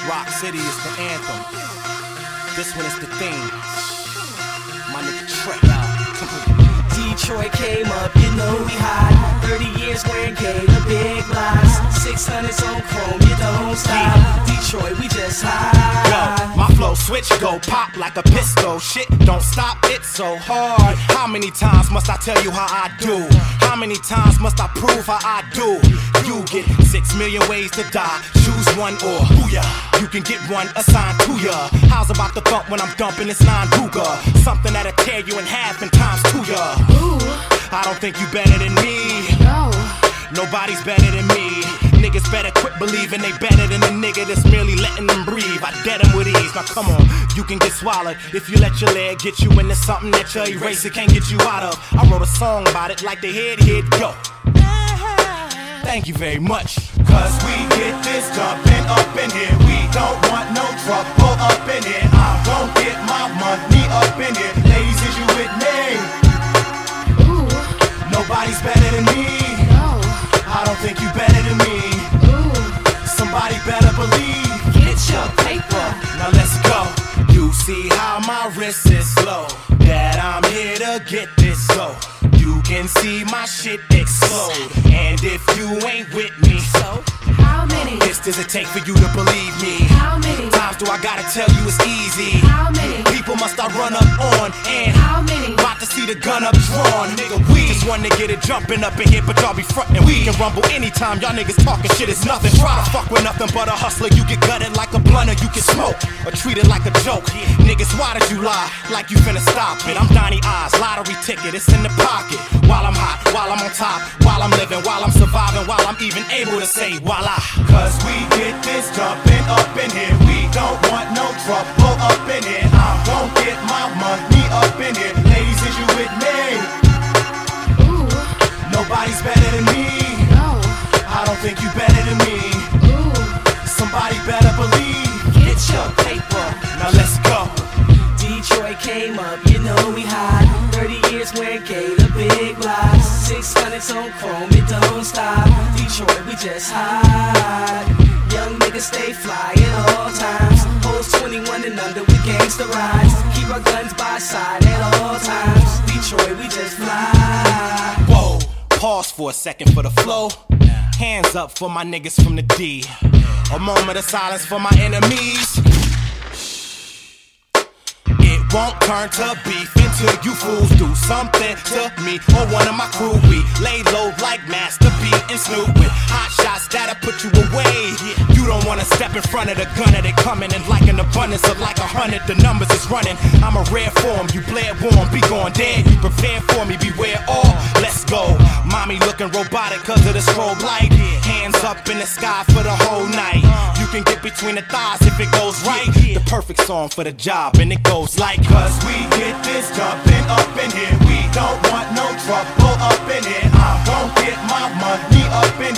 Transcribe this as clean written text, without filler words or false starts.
Rock City is the anthem. This one is the theme. My nigga Trey. Detroit came up, you know we hot. 30 years wearing Gator big lies. 600s on chrome, you don't stop. Detroit, we just hot. Yo, my flow switch go pop like a pistol. Shit don't stop, it's so hard. How many times must I tell you how I do? How many times must I prove how I do? You get 6 million ways to die. Choose one or booyah. You can get one assigned to ya. How's about the thump when I'm dumping this 9 Ruger? Something that'll tear you in half and times 2 ya. Ooh. I don't think you better than me. No. Nobody's better than me. Niggas better quit believing they better than the nigga that's merely letting them breathe. I dead them with ease. Now come on, you can get swallowed if you let your leg get you into something that your eraser can't get you out of. I wrote a song about it like the head go. Thank you very much. Cause we get this jumping up in here. We don't want no trouble up in here. I'm gon' get my money up in here. Ladies, is you with me? Ooh. Nobody's better than me. No. I don't think you better than me. Ooh. Somebody better believe. Get your paper. Now let's go. You see how my wrist is slow, that I'm here to get this so you can see my shit explode. And if you ain't with me, So, How many? this does it take for you to believe me? How many? Times do I gotta tell you it's easy? How many? People must I run up on and How many? about to see the gun up drawn. Nigga, we just wanna get it jumping up in here, but y'all be frontin'. We can rumble anytime, y'all niggas talking shit is nothing. Try to fuck with nothing but a hustler. You get gutted like a blunt or you get smoked or treated like a joke. Niggas, why did you lie like you finna stop it? I'm Donnie Oz, lottery ticket, it's in the pocket. While I'm hot, while I'm on top, while I'm living, while I'm surviving, while I'm even able to say voila. Cause we get this jumping up in here. We don't want no trouble up in here. I'm gon' get my money up in here. Ladies, is you with me? Ooh. Nobody's better than me. No. I don't think you better than me. Ooh. Somebody better believe. get your paper. Now let's go. Detroit came up, you know we hot. 30 years wearing Gator big lies. 600s on chrome, it don't stop. Detroit, we just hot. Young niggas stay fly at all times. Hoes 21 and under with gangsta rides. Keep our guns by side at all times. Detroit, we just fly. Whoa, pause for a second for the flow. Hands up for my niggas from the D. A moment of silence for my enemies. It won't turn to beef until you fools do something to me or one of my crew. We lay low like Master P and Snoop with hot shots that'll put you away. You don't wanna step in front of the gunner, they coming in like an abundance of like 100. The numbers is running. I'm a rare form, you bled warm, be gone dead. You prepare for me, beware all. Let's go. Mommy looking robotic cause of the strobe light. Hands up in the sky for the whole night. You can get between the thighs if it goes right. The perfect song for the job, and it goes like. Cause we get this jumping up in here. We don't want no trouble up in here. I'm gon' get my money up in